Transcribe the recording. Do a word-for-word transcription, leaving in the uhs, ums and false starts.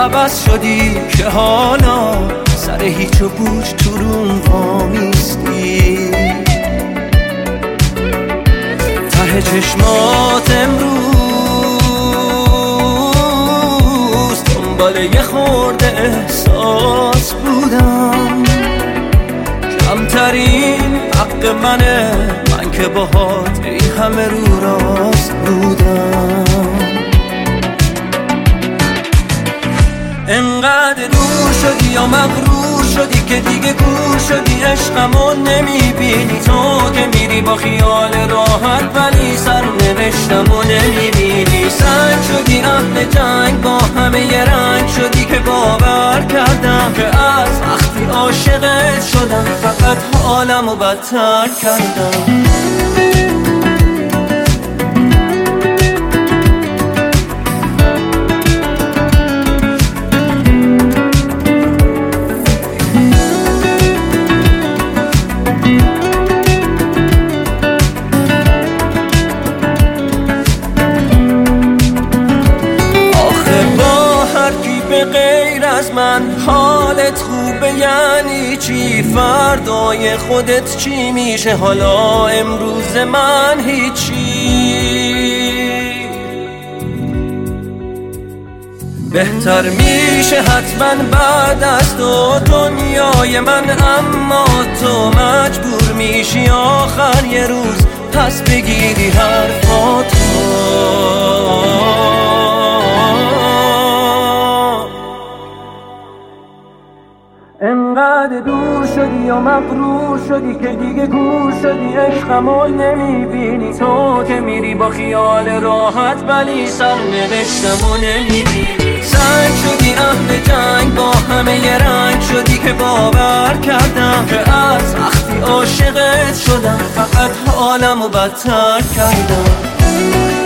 عوض شدی که حالا سر هیچ و پوچ تو روم وامیستی. ته چشمات امروز دنبال یه خورده احساس بودم. کمترین حق منه، من که باهات این همه رو راست بودم. انقدر دور شدی یا مغرور شدی که دیگه گور شدی، عشقمو نمیبینی. تو که میری با خیال راحت ولی سرنوشتمو نمیبینی. سنگ شدی اهل جنگ، با همه یه رنگ شدی که باور کردم که از وقتی عاشقت شدم فقط حالمو بدتر کردم. غیر از من حالت خوبه یعنی چی؟ فردای خودت چی میشه؟ حالا امروز من هیچی. بهتر میشه حتما بعد از تو دنیای من، اما تو مجبور میشی آخر یه روز پس بگیری حرفاتو. انقدر دور شدی یا مغرور شدی که دیگه گور شدی، عشقمو نمیبینی. تو که میری با خیال راحت ولی سرنوشتمو نمیبینی. سنگ شدی اهل جنگ، با همه یه رنگ شدی که باور کردم که از وقتی عاشقت شدم فقط حالمو بدتر کردم.